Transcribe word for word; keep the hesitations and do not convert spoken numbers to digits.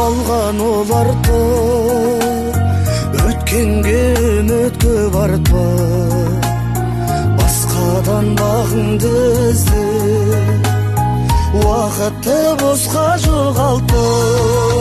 қалған оларды өткенге үмітке бартпа, басқадан бағыңды ізде, уақытты босқа жоғалтпа.